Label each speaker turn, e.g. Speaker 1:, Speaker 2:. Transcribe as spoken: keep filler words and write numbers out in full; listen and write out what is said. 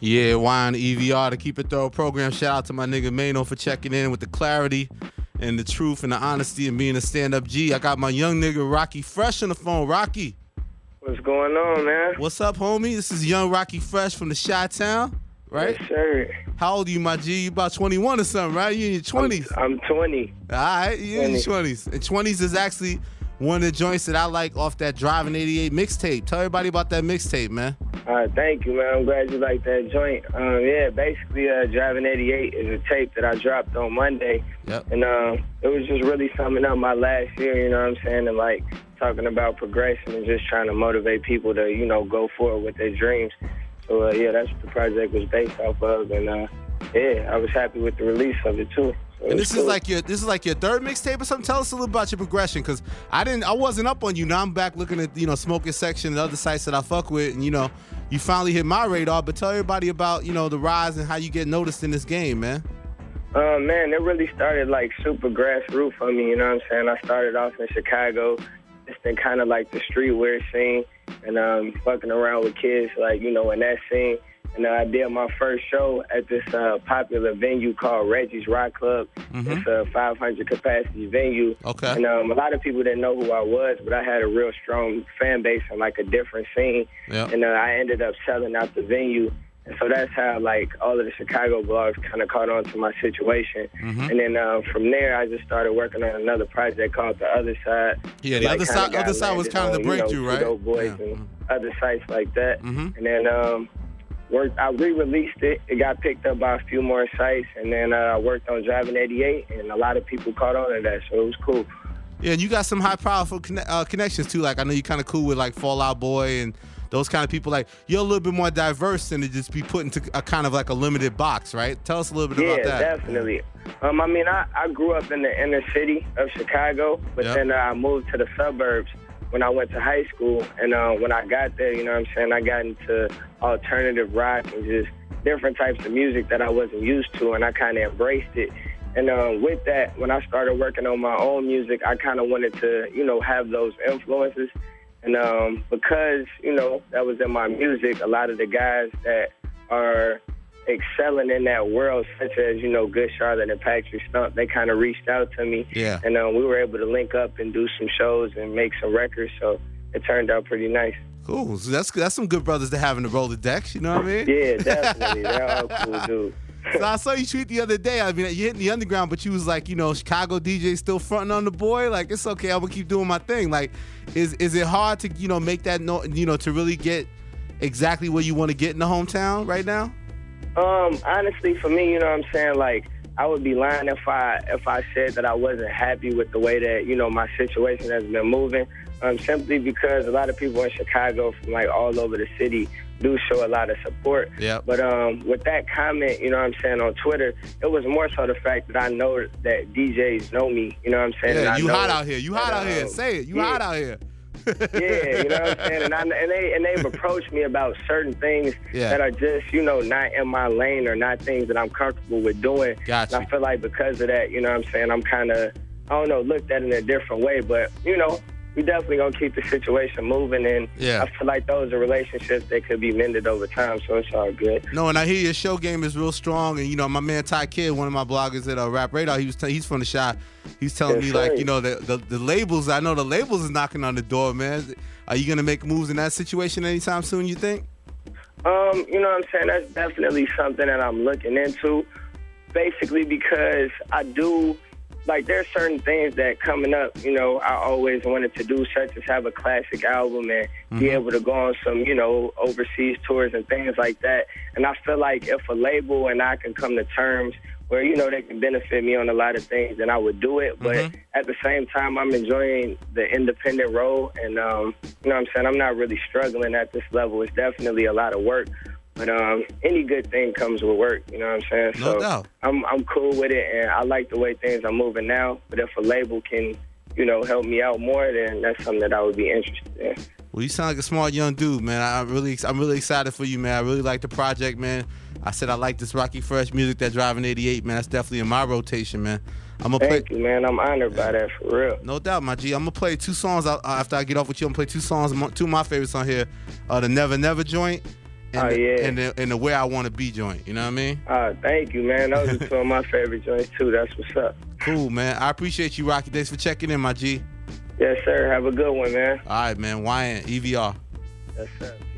Speaker 1: Yeah, Wine E V R, to keep it thorough program. Shout out to my nigga Mano for checking in with the clarity and the truth and the honesty and being a stand-up G. I got my young nigga Rocky Fresh on the phone. Rocky.
Speaker 2: What's going on, man?
Speaker 1: What's up, homie? This is young Rocky Fresh from the Chi-Town, right?
Speaker 2: Yes, sir.
Speaker 1: How old are you, my G? You about twenty-one or something, right? You in your twenties.
Speaker 2: I'm, I'm twenty.
Speaker 1: All right, you in your twenties. And twenties is actually one of the joints that I like off that Driving eighty-eight mixtape. Tell everybody about that mixtape, man.
Speaker 2: All right, thank you, man. I'm glad you like that joint. Um, yeah, basically, uh, Driving eighty-eight is a tape that I dropped on Monday.
Speaker 1: Yep.
Speaker 2: And um, it was just really summing up my last year, you know what I'm saying? And, like, talking about progression and just trying to motivate people to, you know, go forward with their dreams. So, uh, yeah, that's what the project was based off of. And, uh, yeah, I was happy with the release of it, too.
Speaker 1: And this cool. is like your this is like your third mixtape or something. Tell us a little about your progression, because I didn't I wasn't up on you. Now I'm back looking at, you know, Smoking Section and other sites that I fuck with, and you know, you finally hit my radar. But tell everybody about, you know, the rise and how you get noticed in this game, man.
Speaker 2: Uh, man, it really started like super grassroots for me. You know what I'm saying? I started off in Chicago, just in kind of like the streetwear scene, and um, fucking around with kids, like, you know, in that scene. And uh, I did my first show at this uh, popular venue called Reggie's Rock Club. Mm-hmm. It's a five hundred capacity venue.
Speaker 1: Okay.
Speaker 2: And um, a lot of people didn't know who I was, but I had a real strong fan base and like a different scene.
Speaker 1: Yep.
Speaker 2: And uh, I ended up selling out the venue. And so that's how like all of the Chicago blogs kind of caught on to my situation. Mm-hmm. And then uh, from there, I just started working on another project called The Other Side.
Speaker 1: Yeah, the
Speaker 2: like,
Speaker 1: other side, other side was kind of the breakthrough,
Speaker 2: you know,
Speaker 1: right?
Speaker 2: Dope Boys
Speaker 1: yeah.
Speaker 2: and
Speaker 1: mm-hmm.
Speaker 2: other sites like that.
Speaker 1: Mm-hmm.
Speaker 2: And then um, worked. I re-released it. It got picked up by a few more sites, and then uh, I worked on Driving eighty-eight, and a lot of people caught on to that, so it was cool.
Speaker 1: Yeah, and you got some high powerful conne- uh, connections too. Like I know you kind of cool with like Fall Out Boy and those kind of people. Like you're a little bit more diverse than to just be put into a kind of like a limited box, right? Tell us a little bit
Speaker 2: yeah,
Speaker 1: about that.
Speaker 2: Yeah, definitely. Um, I mean, I, I grew up in the inner city of Chicago, but yep. then uh, I moved to the suburbs when I went to high school. And uh, when I got there, you know what I'm saying, I got into alternative rock and just different types of music that I wasn't used to, and I kind of embraced it. And uh, with that, when I started working on my own music, I kind of wanted to, you know, have those influences. And um, because, you know, that was in my music, a lot of the guys that are excelling in that world, such as, you know, Good Charlotte and Patrick Stump, they kind of reached out to me.
Speaker 1: Yeah.
Speaker 2: And uh, we were able to link up and do some shows and make some records. So it turned out pretty nice.
Speaker 1: Cool. So that's that's some good brothers to have in the Rolodex, you know what I mean?
Speaker 2: Yeah, definitely. They're all cool dudes.
Speaker 1: So I saw you tweet the other day. I mean, you hitting the underground, but you was like, you know, Chicago D J still fronting on the boy. Like, it's okay. I'm gonna keep doing my thing. Like, is is it hard to, you know, make that no, you know, to really get exactly where you want to get in the hometown right now?
Speaker 2: Um, honestly, for me, you know what I'm saying? Like, I would be lying if I if I said that I wasn't happy with the way that, you know, my situation has been moving. Um, simply because a lot of people in Chicago from like all over the city do show a lot of support.
Speaker 1: Yep.
Speaker 2: But um, with that comment, you know what I'm saying, on Twitter, it was more so the fact that I know that D Js know me, you know what I'm saying?
Speaker 1: Yeah,
Speaker 2: and
Speaker 1: you
Speaker 2: I
Speaker 1: hot out here. You hot
Speaker 2: that,
Speaker 1: out here.
Speaker 2: Um,
Speaker 1: Say it. You
Speaker 2: yeah.
Speaker 1: hot out here.
Speaker 2: Yeah, you know what I'm saying? And, I, and, they, and they've approached me about certain things
Speaker 1: yeah.
Speaker 2: that are just, you know, not in my lane or not things that I'm comfortable with doing.
Speaker 1: Gotcha.
Speaker 2: And I feel like because of that, you know what I'm saying, I'm kind of, I don't know, looked at it in a different way. But, you know, we definitely gonna keep the situation moving, and
Speaker 1: yeah.
Speaker 2: I feel like those are relationships that could be mended over time, so it's all good.
Speaker 1: No, and I hear your show game is real strong, and you know my man Ty Kidd, one of my bloggers at uh, Rap Radar, he was t- he's from the Chi. He's telling
Speaker 2: yes,
Speaker 1: me
Speaker 2: sir.
Speaker 1: like, you know, the, the the labels. I know the labels is knocking on the door, man. Are you gonna make moves in that situation anytime soon? You think?
Speaker 2: Um, you know what I'm saying? That's definitely something that I'm looking into, basically because I do. Like, there's certain things that coming up, you know, I always wanted to do, such as have a classic album and mm-hmm. be able to go on some, you know, overseas tours and things like that. And I feel like if a label and I can come to terms where, you know, they can benefit me on a lot of things, then I would do it. But mm-hmm. at the same time, I'm enjoying the independent role. And, um, you know what I'm saying, I'm not really struggling at this level. It's definitely a lot of work. But um, any good thing comes with work, you know what I'm saying?
Speaker 1: No
Speaker 2: so
Speaker 1: doubt.
Speaker 2: I'm I'm cool with it, and I like the way things are moving now. But if a label can, you know, help me out more, then that's something that I would be interested in.
Speaker 1: Well, you sound like a smart young dude, man. I'm really, I'm really excited for you, man. I really like the project, man. I said I like this Rocky Fresh music, that Driving eighty-eight, man. That's definitely in my rotation, man. I'm gonna
Speaker 2: Thank
Speaker 1: play.
Speaker 2: you, man. I'm honored by that, for real.
Speaker 1: No doubt, my G. I'm gonna play two songs after I get off with you. I'm gonna play two songs, two of my favorites on here. Uh, the Never Never joint and
Speaker 2: Oh,
Speaker 1: the,
Speaker 2: yeah.
Speaker 1: and the, and the Where I Want to Be joint. You know what I mean?
Speaker 2: Uh, thank you, man. Those are two of my favorite joints, too. That's what's up.
Speaker 1: Cool, man. I appreciate you, Rocky. Thanks for checking in, my G.
Speaker 2: Yes, sir. Have a good one, man.
Speaker 1: All right, man. Y N, E V R.
Speaker 2: Yes, sir.